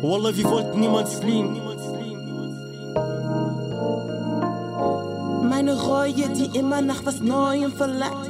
Wallah, wir wollten niemals fliehen. Meine Reue, die immer nach was Neuem verlangt.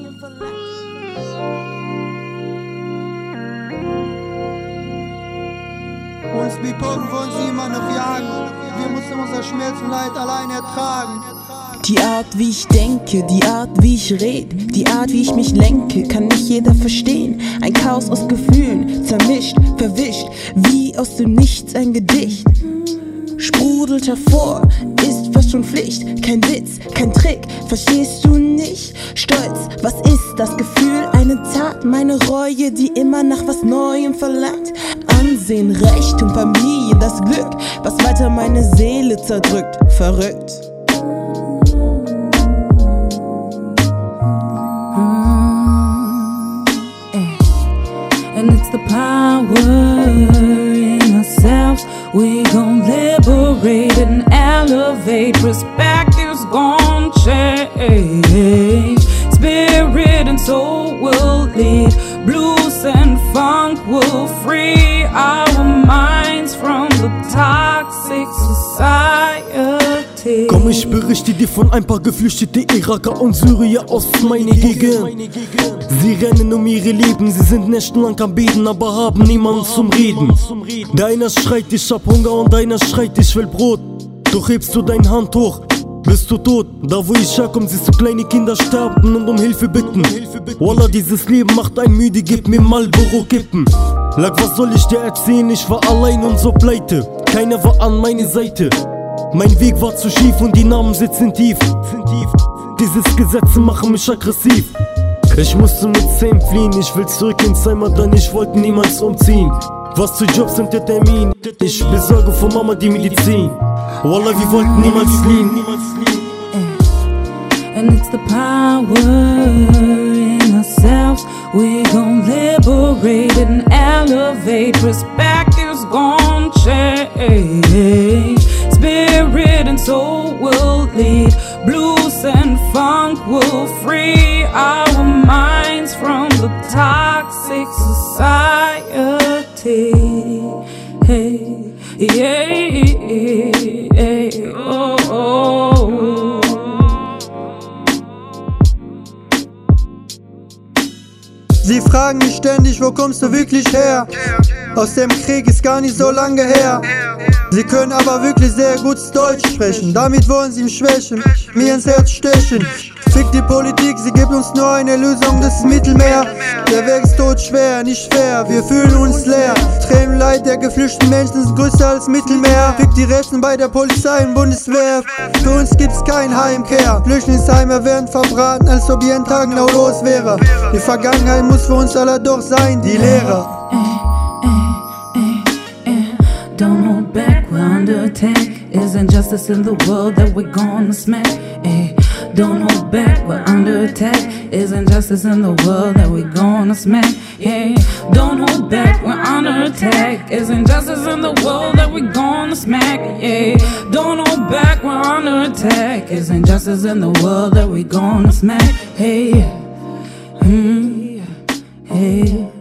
Uns Bipolen wollen sie immer noch jagen. Wir müssen unser Schmerz und Leid allein ertragen. Die Art, wie ich denke, die Art, wie ich rede, die Art, wie ich mich lenke, kann nicht jeder verstehen. Ein Chaos aus Gefühlen, zermischt, verwischt, wie aus dem Nichts ein Gedicht. Sprudelt hervor, ist fast schon Pflicht. Kein Witz, kein Trick, verstehst du nicht? Stolz, was ist das Gefühl? Eine Tat, meine Reue, die immer nach was Neuem verlangt. Ansehen, Reichtum, Familie, das Glück, was weiter meine Seele zerdrückt. Verrückt. And it's the power in ourselves. We gon' liberate and elevate. Perspectives gon' change. Spirit and soul will lead. Blues and funk will free our minds from the toxic society. Komm, ich berichte dir von ein paar geflüchtete Iraker und Syrier aus meiner Gegend. Sie rennen um ihre Leben, sie sind nächtelang am Beten, aber haben niemanden zum Reden. Der einer schreit, ich hab Hunger und einer schreit, ich will Brot. Doch hebst du deine Hand hoch, bist du tot. Da wo ich herkomme, siehst du kleine Kinder sterben und um Hilfe bitten. Wallah, dieses Leben macht einen müde, gib mir Marlboro-Kippen. Lag, was soll ich dir erzählen, ich war allein und so pleite. Keiner war an meiner Seite. Mein Weg war zu schief und die Namen sitzen tief. Dieses Gesetze machen mich aggressiv. Ich musste mit 10 fliehen, ich will zurück ins Heimat, denn ich wollte niemals umziehen. Was zu Jobs sind der Termin, ich besorge von Mama die Medizin. Wallah, wir wollten niemals fliehen. And it's the power in ourselves. We gon' liberate and elevate. Perspectives gon' change. Spirit and soul will lead. Blues and funk will free our minds from the toxic society. Hey, yeah, oh, oh. Sie fragen mich ständig, wo kommst du wirklich her? Aus dem Krieg ist gar nicht so lange her. Sie können aber wirklich sehr gut Deutsch sprechen. Damit wollen sie mich schwächen, mir ins Herz stechen. Fick die Politik, sie gibt uns nur eine Lösung, das ist Mittelmeer. Der Weg ist todschwer, nicht fair, wir fühlen uns leer. Tränenleid der geflüchteten Menschen ist größer als Mittelmeer. Fick die Rechten bei der Polizei und Bundeswehr. Für uns gibt's kein Heimkehr. Flüchtlingsheime werden verbraten, als ob jeden Tag genau los wäre. Die Vergangenheit muss für uns alle doch sein, die Lehre. Don't hold back, we're under attack. Isn't justice in the world that we're gonna smack? Don't hold back, we're under attack. Isn't justice in the world that we're gonna smack? Hey, don't hold back, we're under attack. Isn't justice in the world that we're gonna smack? Yeah, don't hold back, we're under attack. Isn't justice in the world that we're gonna smack? Hey, hey.